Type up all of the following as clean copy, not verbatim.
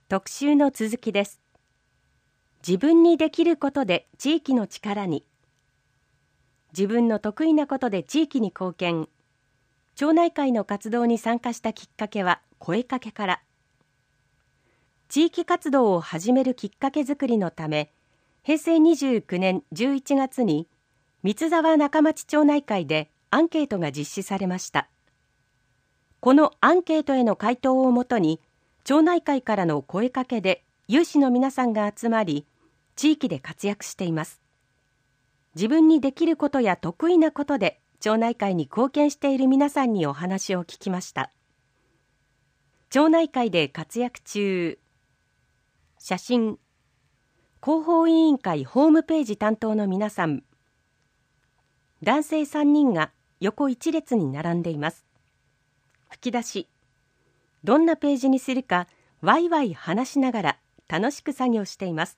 特集の続きです。自分にできることで地域の力に。自分の得意なことで地域に貢献。町内会の活動に参加したきっかけは声かけから。地域活動を始めるきっかけづくりのため、平成29年11月に三沢中町町内会でアンケートが実施されました。このアンケートへの回答をもとに、町内会からの声かけで有志の皆さんが集まり、地域で活躍しています。自分にできることや得意なことで町内会に貢献している皆さんにお話を聞きました。町内会で活躍中。写真。広報委員会ホームページ担当の皆さん。男性3人が横一列に並んでいます。吹き出し。どんなページにするかワイワイ話しながら楽しく作業しています。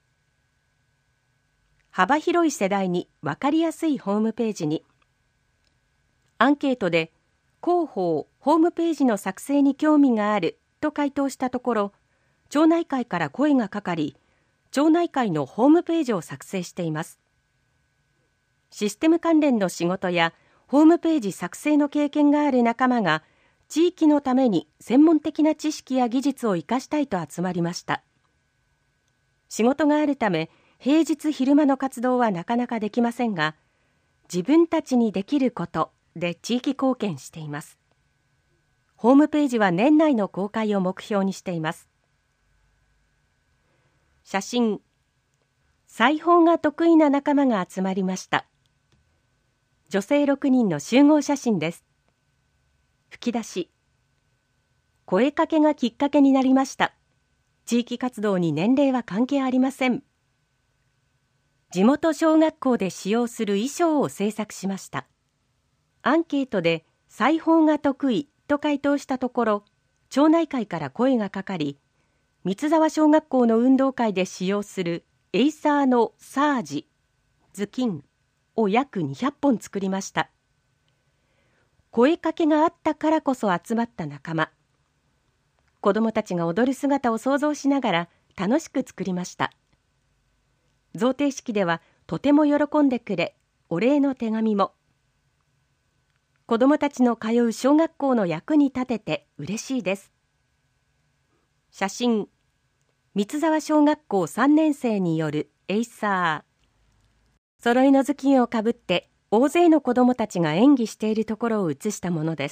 幅広い世代に分かりやすいホームページに。アンケートで広報・ホームページの作成に興味があると回答したところ、町内会から声がかかり、町内会のホームページを作成しています。システム関連の仕事やホームページ作成の経験がある仲間が、地域のために専門的な知識や技術を生かしたいと集まりました。仕事があるため、平日昼間の活動はなかなかできませんが、自分たちにできることで地域貢献しています。ホームページは年内の公開を目標にしています。写真。裁縫が得意な仲間が集まりました。女性6人の集合写真です。吹き出し。声かけがきっかけになりました。地域活動に年齢は関係ありません。地元小学校で使用する衣装を制作しました。アンケートで裁縫が得意と回答したところ、町内会から声がかかり、三沢小学校の運動会で使用するエイサーのサージ、頭巾を約200本作りました。声かけがあったからこそ集まった仲間。子どもたちが踊る姿を想像しながら楽しく作りました。贈呈式ではとても喜んでくれ、お礼の手紙も。子どもたちの通う小学校の役に立てて嬉しいです。写真。三沢小学校3年生によるエイサー。揃いの頭巾をかぶって大勢の子どもたちが演技しているところを写したものです。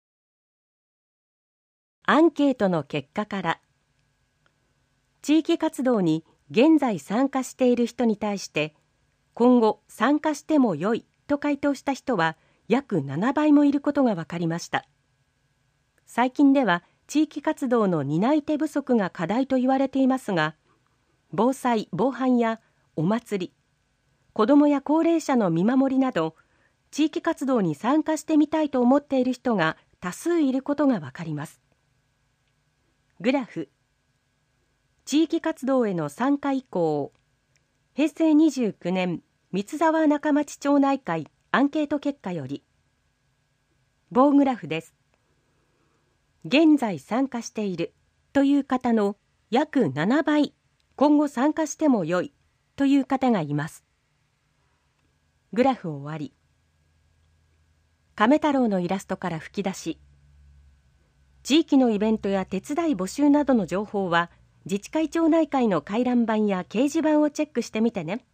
アンケートの結果から。地域活動に現在参加している人に対して、今後参加してもよいと回答した人は約7倍もいることが分かりました。最近では地域活動の担い手不足が課題と言われていますが、防災・防犯やお祭り、子どもや高齢者の見守りなど、地域活動に参加してみたいと思っている人が多数いることがわかります。グラフ。地域活動への参加以降、平成29年三沢中町町内会アンケート結果より。棒グラフです。現在参加しているという方の約7倍、今後参加してもよいという方がいます。グラフ終わり。亀太郎のイラストから吹き出し。地域のイベントや手伝い募集などの情報は、自治会町内会の回覧板や掲示板をチェックしてみてね。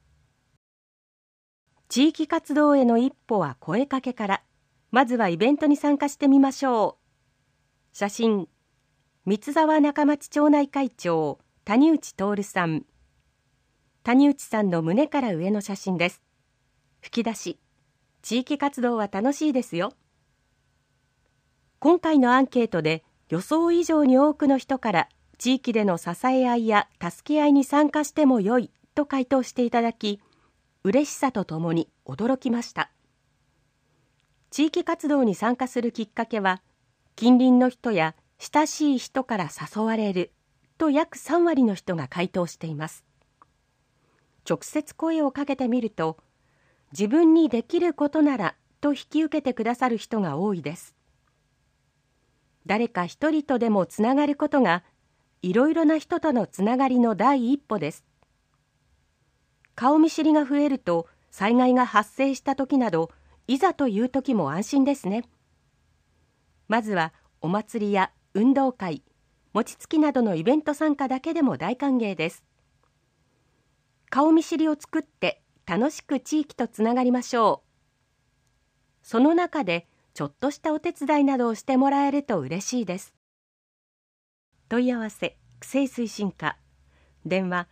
地域活動への一歩は声かけから。まずはイベントに参加してみましょう。写真。三沢中町町内会長、谷内徹さん。谷内さんの胸から上の写真です。吹き出し。地域活動は楽しいですよ。今回のアンケートで予想以上に多くの人から地域での支え合いや助け合いに参加してもよいと回答していただき、嬉しさとともに驚きました。地域活動に参加するきっかけは、近隣の人や親しい人から誘われると約3割の人が回答しています。直接声をかけてみると、自分にできることならと引き受けてくださる人が多いです。誰か一人とでもつながることがいろいろな人とのつながりの第一歩です。顔見知りが増えると、災害が発生した時など、いざという時も安心ですね。まずはお祭りや運動会、餅つきなどのイベント参加だけでも大歓迎です。顔見知りを作って楽しく地域とつながりましょう。その中でちょっとしたお手伝いなどをしてもらえると嬉しいです。問い合わせ区政推進課、電話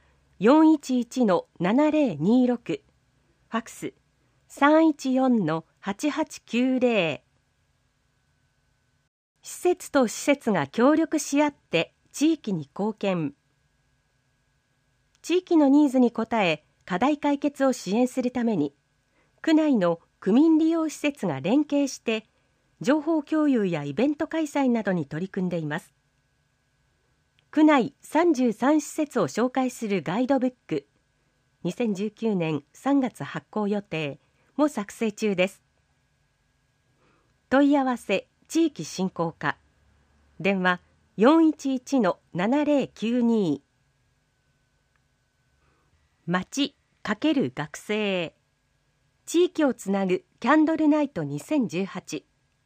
411-7026、ファクス314-8890。施設と施設が協力し合って地域に貢献。地域のニーズに応え課題解決を支援するために、区内の区民利用施設が連携して情報共有やイベント開催などに取り組んでいます。区内33施設を紹介するガイドブック、2019年3月発行予定も作成中です。問い合わせ地域振興課、電話411-7092。町×学生、地域をつなぐキャンドルナイト2018。神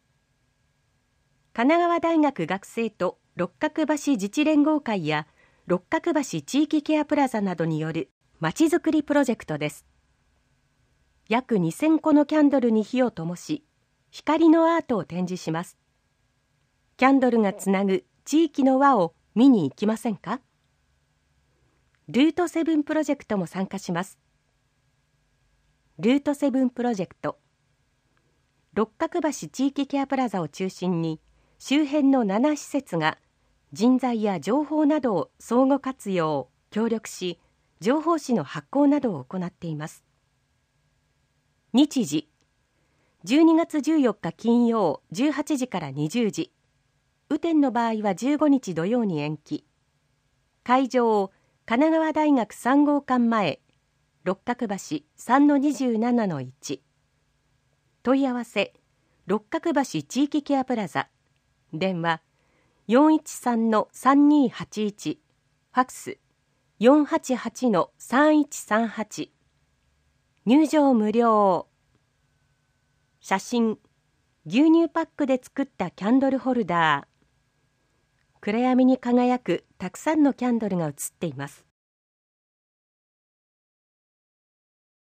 奈川大学学生と六角橋自治連合会や六角橋地域ケアプラザなどによるまちづくりプロジェクトです。約2000個のキャンドルに火を灯し、光のアートを展示します。キャンドルがつなぐ地域の輪を見に行きませんか？ルート7プロジェクトも参加します。ルート7プロジェクト、六角橋地域ケアプラザを中心に周辺の7施設が人材や情報などを相互活用・協力し、情報誌の発行などを行っています。日時12月14日金曜18時から20時、雨天の場合は15日土曜に延期。会場神奈川大学3号館前、六角橋 3-27-1。問い合わせ六角橋地域ケアプラザ、電話413-3281、ファクス488-3138。入場無料。写真、牛乳パックで作ったキャンドルホルダー。暗闇に輝くたくさんのキャンドルが写っています。